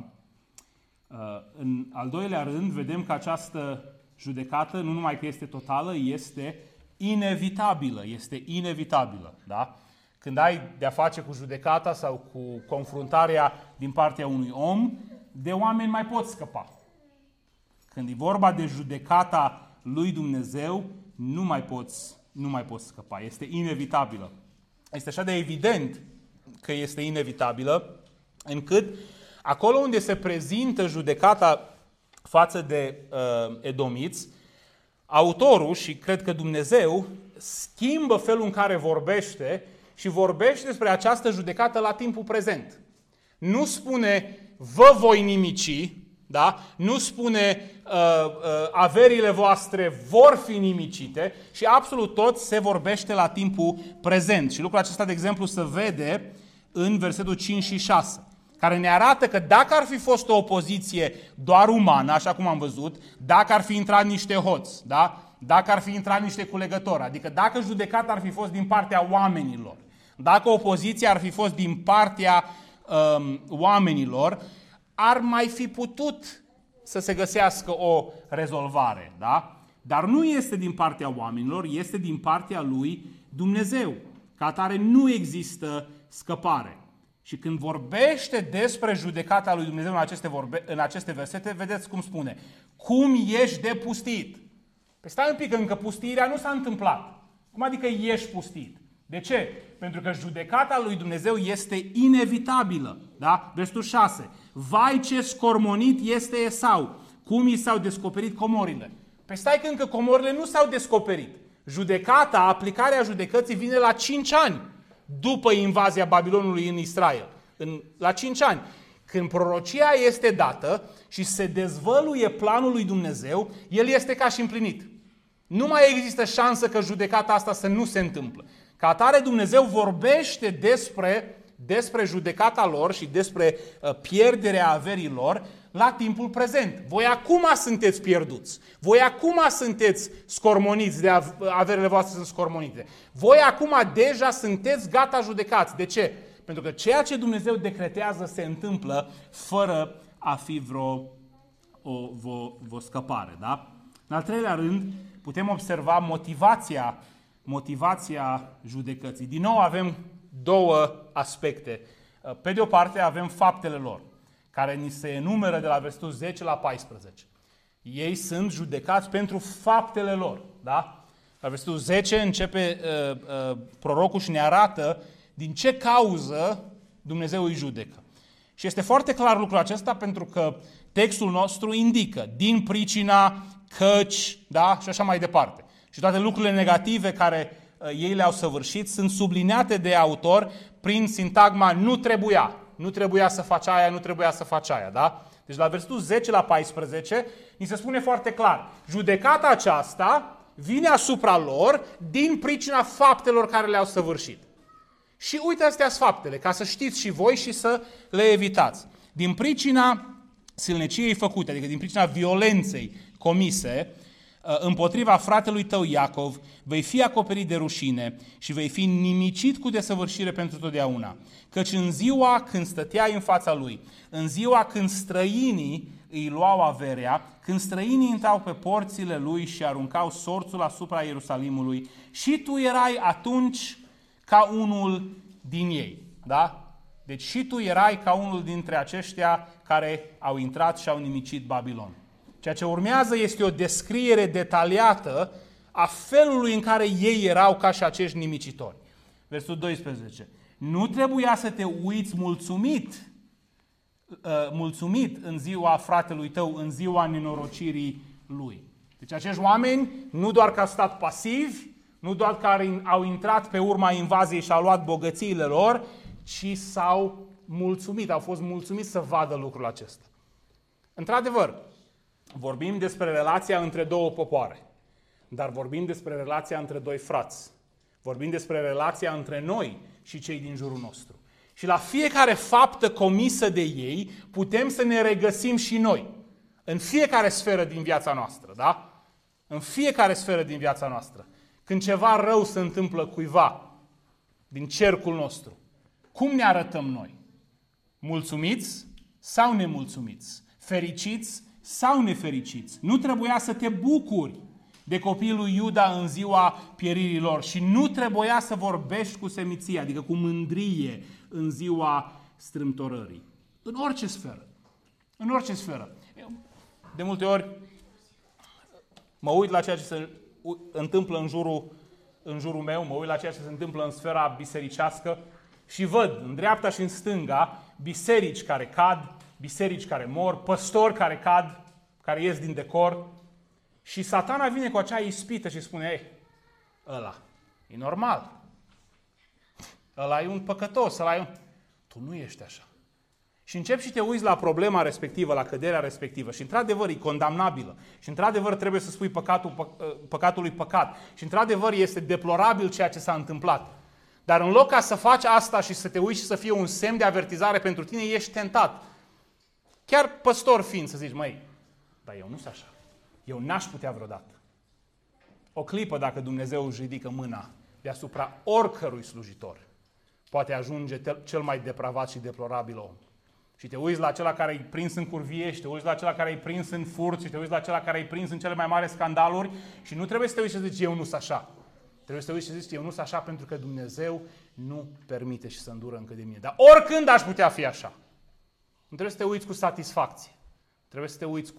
În al doilea rând, vedem că această judecată nu numai că este totală, este inevitabilă. Este inevitabilă. Da? Când ai de-a face cu judecata sau cu confruntarea din partea unui om, de oameni mai poți scăpa. Când e vorba de judecata lui Dumnezeu, nu mai poți scăpa. Este inevitabilă. Este așa de evident că este inevitabilă, încât acolo unde se prezintă judecata față de edomiți, autorul, și cred că Dumnezeu, schimbă felul în care vorbește și vorbește despre această judecată la timpul prezent. Nu spune, vă voi nimici, da? Nu spune, averile voastre vor fi nimicite, și absolut tot se vorbește la timpul prezent. Și lucrul acesta, de exemplu, se vede în versetul 5 și 6, care ne arată că dacă ar fi fost o opoziție doar umană, așa cum am văzut, dacă ar fi intrat niște hoți, da? Dacă ar fi intrat niște culegători, adică dacă judecata ar fi fost din partea oamenilor, dacă opoziția ar fi fost din partea oamenilor, ar mai fi putut să se găsească o rezolvare. Da? Dar nu este din partea oamenilor, este din partea lui Dumnezeu. Ca atare nu există scăpare. Și când vorbește despre judecata lui Dumnezeu în aceste versete, vedeți cum spune. Cum ești de pustit? Păi stai un pic, încă pustirea nu s-a întâmplat. Cum adică ești pustit? De ce? Pentru că judecata lui Dumnezeu este inevitabilă. Da? Versetul 6. Vai ce scormonit este Esau, cum i s-au descoperit comorile. Păi stai că încă comorile nu s-au descoperit. Judecata, aplicarea judecății vine la 5 ani după invazia Babilonului în Israel. La 5 ani. Când prorocia este dată și se dezvăluie planul lui Dumnezeu, el este ca și împlinit. Nu mai există șansă că judecata asta să nu se întâmplă. Ca atare Dumnezeu vorbește despre judecata lor și despre pierderea averilor la timpul prezent. Voi acum sunteți pierduți. Voi acum sunteți scormoniți, de averile voastre sunt scormonite. Voi acum deja sunteți gata judecați. De ce? Pentru că ceea ce Dumnezeu decretează se întâmplă fără a fi vreo scăpare. Da? În al treilea rând, putem observa motivația judecății. Din nou avem două aspecte. Pe de o parte avem faptele lor, care ni se enumeră de la versetul 10 la 14. Ei sunt judecați pentru faptele lor. Da? La versetul 10 începe prorocul și ne arată din ce cauză Dumnezeu îi judecă. Și este foarte clar lucrul acesta pentru că textul nostru indică din pricina, căci, da? Și așa mai departe. Și toate lucrurile negative care ei le-au săvârșit sunt subliniate de autor prin sintagma nu trebuia să faci aia, nu trebuia să faci aia. Da? Deci la versetul 10 la 14 ni se spune foarte clar, judecata aceasta vine asupra lor din pricina faptelor care le-au săvârșit. Și uite, astea sunt faptele, ca să știți și voi și să le evitați. Din pricina silneciei făcute, adică din pricina violenței comise împotriva fratelui tău Iacov, vei fi acoperit de rușine și vei fi nimicit cu desăvârșire pentru totdeauna. Căci în ziua când stăteai în fața lui, în ziua când străinii îi luau averea, când străinii intrau pe porțile lui și aruncau sorțul asupra Ierusalimului, și tu erai atunci ca unul din ei. Da? Deci și tu erai ca unul dintre aceștia care au intrat și au nimicit Babilon. Ceea ce urmează este o descriere detaliată a felului în care ei erau ca și acești nimicitori. Versetul 12. Nu trebuia să te uiți mulțumit în ziua fratelui tău, în ziua nenorocirii lui. Deci acești oameni nu doar că au stat pasivi, nu doar că au intrat pe urma invaziei și au luat bogățiile lor, ci s-au mulțumit, au fost mulțumiți să vadă lucrul acesta. Într-adevăr, vorbim despre relația între două popoare, dar vorbim despre relația între doi frați. Vorbim despre relația între noi și cei din jurul nostru. Și la fiecare faptă comisă de ei putem să ne regăsim și noi. În fiecare sferă din viața noastră, da? În fiecare sferă din viața noastră. Când ceva rău se întâmplă cuiva din cercul nostru, cum ne arătăm noi? Mulțumiți sau nemulțumiți? Fericiți sau nefericiți? Nu trebuia să te bucuri de copiii lui Iuda în ziua pieririi lor și nu trebuia să vorbești cu seminția, adică cu mândrie în ziua strâmtorării. În orice sferă. În orice sferă. De multe ori mă uit la ceea ce se întâmplă în jurul meu, mă uit la ceea ce se întâmplă în sfera bisericească și văd în dreapta și în stânga biserici care cad, biserici care mor, păstori care cad, care ies din decor. Și Satana vine cu acea ispită și spune, ei, ăla e normal. Ăla e un păcătos, ăla e un... Tu nu ești așa. Și începi și te uiți la problema respectivă, la căderea respectivă și într-adevăr e condamnabilă. Și într-adevăr trebuie să spui păcatului păcat. Și într-adevăr este deplorabil ceea ce s-a întâmplat. Dar în loc ca să faci asta și să te uiți și să fie un semn de avertizare pentru tine, ești tentat. Chiar păstor fiind să zici, măi, dar eu nu sunt așa. Eu n-aș putea vreodată. O clipă dacă Dumnezeu își ridică mâna deasupra oricărui slujitor, poate ajunge cel mai depravat și deplorabil om. Și te uiți la acela care e prins în curvie, și te uiți la acela care e prins în furt, și te uiți la acela care e prins în cele mai mari scandaluri și nu trebuie să te uiți și să zici, eu nu sunt așa. Trebuie să te uiți și să zici, eu nu sunt așa pentru că Dumnezeu nu permite și să îndură încă de mine. Dar oricând aș putea fi așa. Nu trebuie să te uiți cu satisfacție. Trebuie să te uiți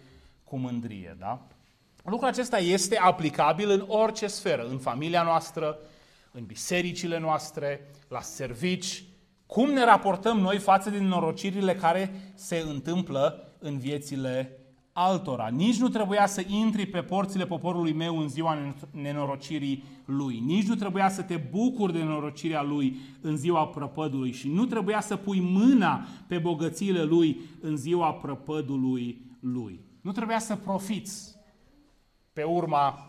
cu mândrie, da? Lucrul acesta este aplicabil în orice sferă, în familia noastră, în bisericile noastre, la servici. Cum ne raportăm noi față de nenorocirile care se întâmplă în viețile altora? Nici nu trebuia să intri pe porțile poporului meu în ziua nenorocirii lui. Nici nu trebuia să te bucuri de nenorocirea lui în ziua prăpădului și nu trebuia să pui mâna pe bogățiile lui în ziua prăpădului lui. Nu trebuia să profiți pe urma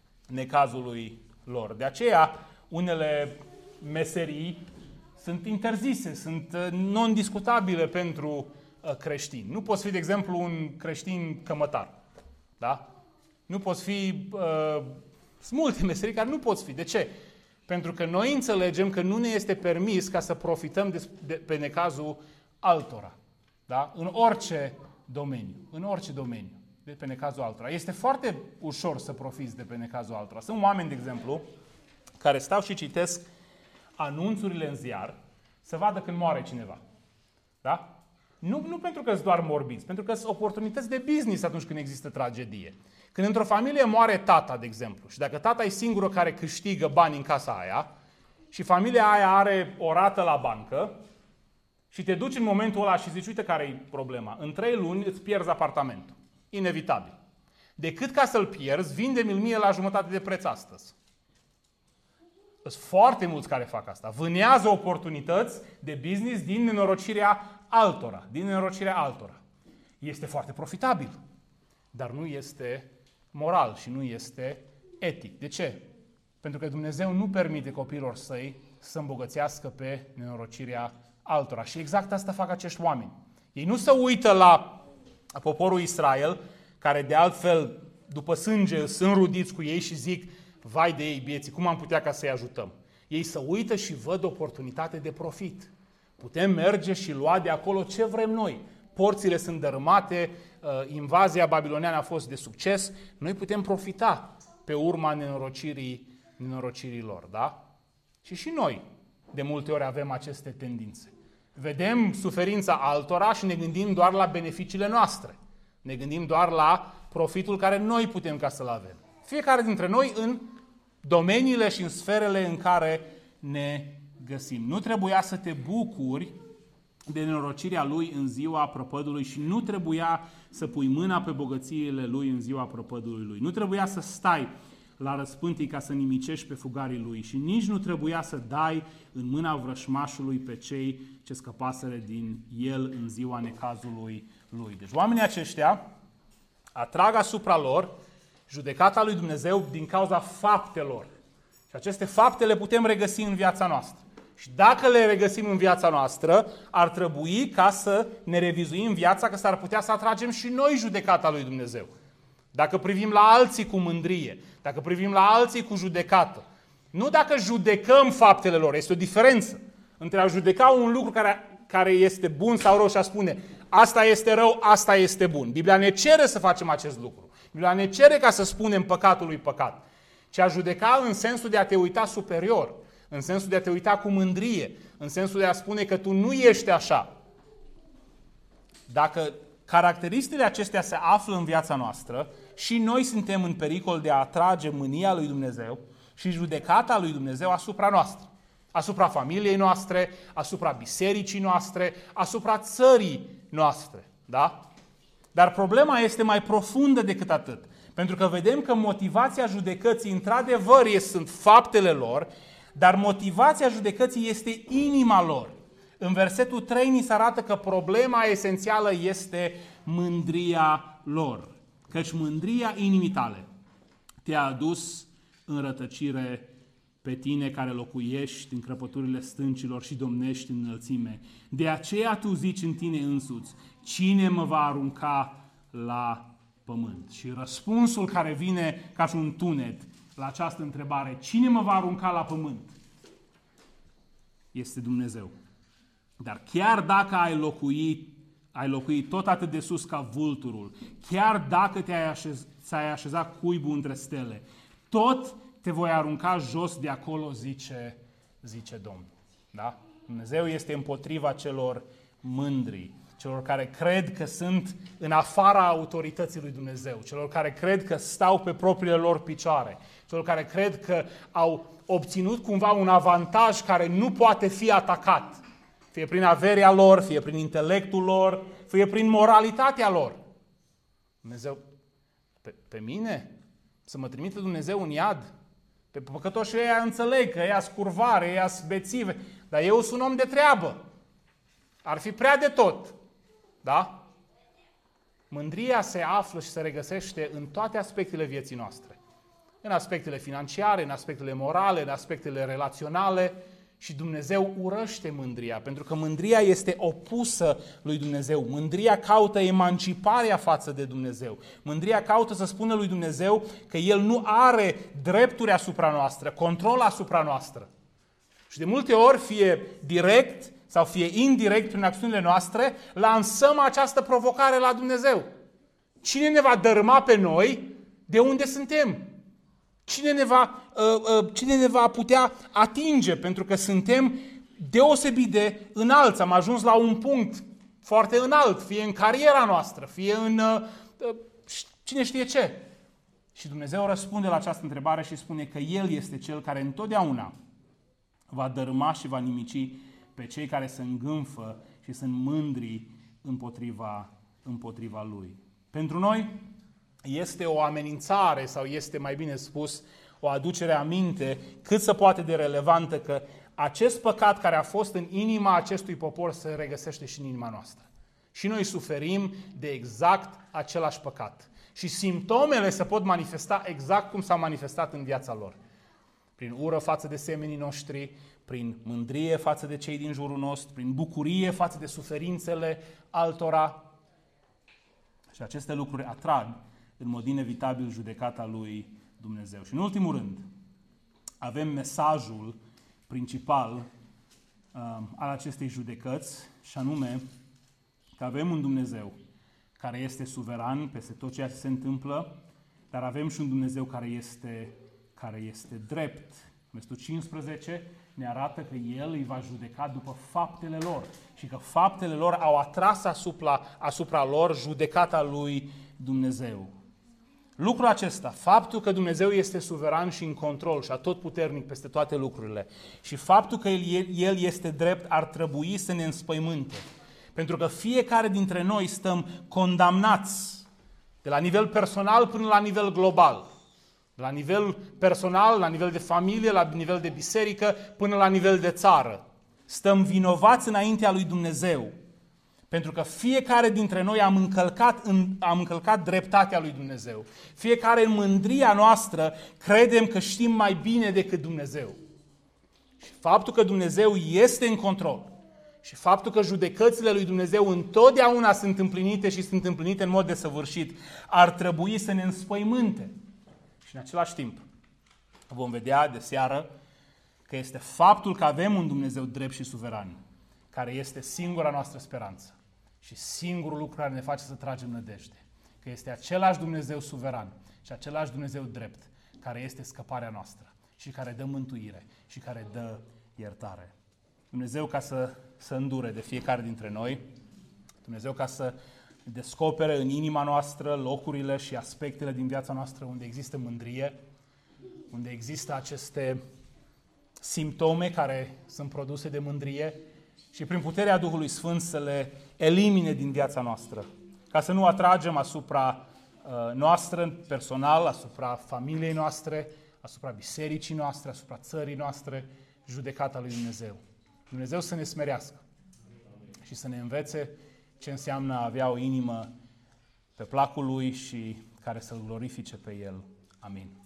necazului lor. De aceea, unele meserii sunt interzise, sunt non-discutabile pentru creștini. Nu poți fi, de exemplu, un creștin cămătar. Da? Nu poți fi... sunt multe meserii care nu poți fi. De ce? Pentru că noi înțelegem că nu ne este permis ca să profităm pe necazul altora. Da? În orice domeniu. În orice domeniu. De pe necazul altora. Este foarte ușor să profiți de pe necazul altora. Sunt oameni, de exemplu, care stau și citesc anunțurile în ziar să vadă când moare cineva. Da? Nu pentru că sunt doar morbiți, pentru că sunt oportunități de business atunci când există tragedie. Când într-o familie moare tata, de exemplu, și dacă tata e singurul care câștigă bani în casa aia și familia aia are o rată la bancă și te duci în momentul ăla și zici, uite care e problema, în 3 luni îți pierzi apartamentul. Inevitabil. Decât ca să-l pierzi, vinde-mi-l mie la jumătate de preț astăzi. Sunt foarte mulți care fac asta. Vânează oportunități de business din nenorocirea altora. Este foarte profitabil, dar nu este moral și nu este etic. De ce? Pentru că Dumnezeu nu permite copiilor săi să îmbogățească pe nenorocirea altora. Și exact asta fac acești oameni. Ei nu se uită la poporul Israel, care de altfel, după sânge, sunt rudiți cu ei și zic, vai de ei bieții, cum am putea ca să-i ajutăm? Ei se uită și văd oportunitate de profit. Putem merge și lua de acolo ce vrem noi. Porțile sunt dărâmate, invazia babiloniană a fost de succes, noi putem profita pe urma nenorocirii lor, da? Și noi de multe ori avem aceste tendințe. Vedem suferința altora și ne gândim doar la beneficiile noastre. Ne gândim doar la profitul care noi putem ca să-l avem. Fiecare dintre noi în domeniile și în sferele în care ne găsim. Nu trebuia să te bucuri de nenorocirea lui în ziua prăpădului și nu trebuia să pui mâna pe bogățiile lui în ziua prăpădului lui. Nu trebuia să stai la răspântii ca să nimicești pe fugarii lui și nici nu trebuia să dai în mâna vrășmașului pe cei ce scăpaseră din el în ziua necazului lui. Deci oamenii aceștia atrag asupra lor judecata lui Dumnezeu din cauza faptelor. Și aceste fapte le putem regăsi în viața noastră. Și dacă le regăsim în viața noastră, ar trebui ca să ne revizuim viața, că s-ar putea să atragem și noi judecata lui Dumnezeu. Dacă privim la alții cu mândrie, dacă privim la alții cu judecată, nu dacă judecăm faptele lor, este o diferență între a judeca un lucru care este bun sau rău și a spune asta este rău, asta este bun. Biblia ne cere să facem acest lucru. Biblia ne cere ca să spunem păcatul lui păcat. Ci a judeca în sensul de a te uita superior, în sensul de a te uita cu mândrie, în sensul de a spune că tu nu ești așa. Dacă caracteristicile acestea se află în viața noastră și noi suntem în pericol de a atrage mânia lui Dumnezeu și judecata lui Dumnezeu asupra noastră, asupra familiei noastre, asupra bisericii noastre, asupra țării noastre. Da? Dar problema este mai profundă decât atât. Pentru că vedem că motivația judecății, într-adevăr, sunt faptele lor, dar motivația judecății este inima lor. În versetul 3 ni se arată că problema esențială este mândria lor. Căci mândria inimii tale te-a adus în rătăcire pe tine care locuiești în crăpăturile stâncilor și domnești în înălțime. De aceea tu zici în tine însuți, cine mă va arunca la pământ? Și răspunsul care vine ca și un tunet la această întrebare, cine mă va arunca la pământ? Este Dumnezeu. Dar chiar dacă ai locuit tot atât de sus ca vulturul, chiar dacă ți-ai așezat cuibul între stele, tot te voi arunca jos de acolo, zice Domnul. Da? Dumnezeu este împotriva celor mândri, celor care cred că sunt în afara autorității lui Dumnezeu, celor care cred că stau pe propriile lor picioare, celor care cred că au obținut cumva un avantaj care nu poate fi atacat, fie prin averea lor, fie prin intelectul lor, fie prin moralitatea lor. Dumnezeu, pe mine? Să mă trimite Dumnezeu în iad? Pe păcătoșii ăia înțeleg că ăia scurvare, ăia bețive, dar eu sunt om de treabă. Ar fi prea de tot. Da? Mândria se află și se regăsește în toate aspectele vieții noastre. În aspectele financiare, în aspectele morale, în aspectele relaționale. Și Dumnezeu urăște mândria, pentru că mândria este opusă lui Dumnezeu. Mândria caută emanciparea față de Dumnezeu. Mândria caută să spună lui Dumnezeu că El nu are drepturi asupra noastră, control asupra noastră. Și de multe ori, fie direct sau fie indirect prin acțiunile noastre, lansăm această provocare la Dumnezeu. Cine ne va dărâma pe noi de unde suntem? Cine ne va putea atinge? Pentru că suntem deosebit de înalți. Am ajuns la un punct foarte înalt, fie în cariera noastră, fie în cine știe ce. Și Dumnezeu răspunde la această întrebare și spune că El este Cel care întotdeauna va dărâma și va nimici pe cei care se îngânfă și sunt mândri împotriva Lui. Pentru noi este o amenințare sau este, mai bine spus, o aducere aminte cât se poate de relevantă că acest păcat care a fost în inima acestui popor se regăsește și în inima noastră. Și noi suferim de exact același păcat. Și simptomele se pot manifesta exact cum s-au manifestat în viața lor. Prin ură față de semenii noștri, prin mândrie față de cei din jurul nostru, prin bucurie față de suferințele altora. Și aceste lucruri atrag în mod inevitabil judecata lui Dumnezeu. Și în ultimul rând, avem mesajul principal al acestei judecăți, și anume că avem un Dumnezeu care este suveran peste tot ceea ce se întâmplă, dar avem și un Dumnezeu care este drept. Versetul 15 ne arată că El îi va judeca după faptele lor și că faptele lor au atras asupra lor judecata lui Dumnezeu. Lucrul acesta, faptul că Dumnezeu este suveran și în control și atotputernic peste toate lucrurile și faptul că El este drept ar trebui să ne înspăimânte. Pentru că fiecare dintre noi stăm condamnați de la nivel personal până la nivel global. De la nivel personal, la nivel de familie, la nivel de biserică, până la nivel de țară. Stăm vinovați înaintea lui Dumnezeu. Pentru că fiecare dintre noi am încălcat dreptatea lui Dumnezeu. Fiecare în mândria noastră credem că știm mai bine decât Dumnezeu. Și faptul că Dumnezeu este în control și faptul că judecățile lui Dumnezeu întotdeauna sunt împlinite și sunt împlinite în mod desăvârșit, ar trebui să ne înspăimânte. Și în același timp vom vedea de seară că este faptul că avem un Dumnezeu drept și suveran, care este singura noastră speranță și singurul lucru care ne face să tragem nădejde. Că este același Dumnezeu suveran și același Dumnezeu drept, care este scăparea noastră și care dă mântuire și care dă iertare. Dumnezeu ca să îndure de fiecare dintre noi, Dumnezeu ca să descopere în inima noastră locurile și aspectele din viața noastră unde există mândrie, unde există aceste simptome care sunt produse de mândrie și prin puterea Duhului Sfânt să le elimine din viața noastră, ca să nu atragem asupra noastră personal, asupra familiei noastre, asupra bisericii noastre, asupra țării noastre, judecata lui Dumnezeu. Dumnezeu să ne smerească și să ne învețe ce înseamnă a avea o inimă pe placul Lui și care să-L glorifice pe El. Amin.